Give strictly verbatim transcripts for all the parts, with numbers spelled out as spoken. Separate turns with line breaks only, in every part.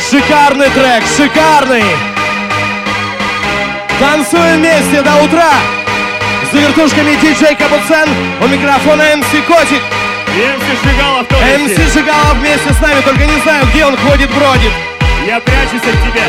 Шикарный трек, шикарный! Танцуем вместе до утра! За вертушками диджей Капуцен, у микрофона эм си Котик.
И эм си Жигалов тоже.
эм си Жигалов вместе с нами, только не знаю, где он ходит, бродит.
Я прячусь от тебя.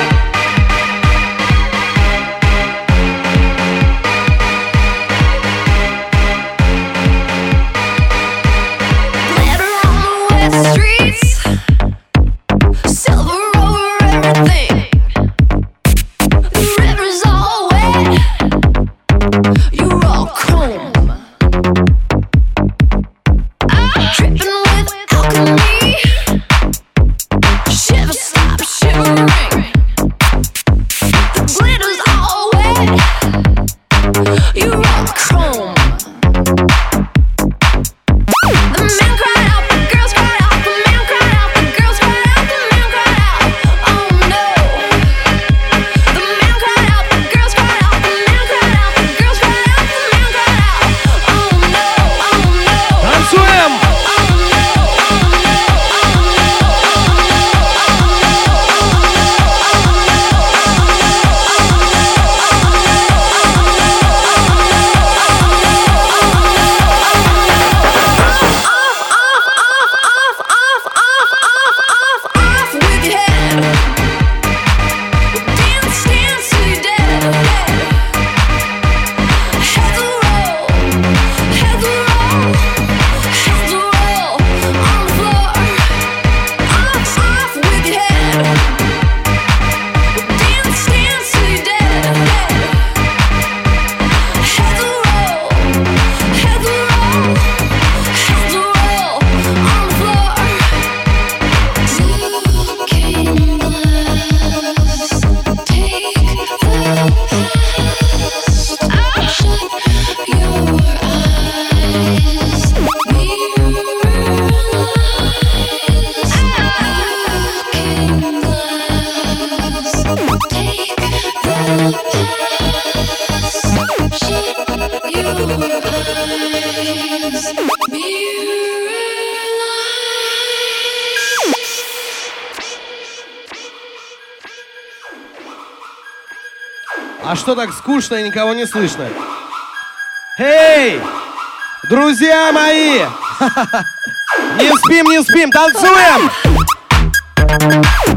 А что так скучно и никого не слышно? Эй, друзья мои! Не спим, не спим, танцуем!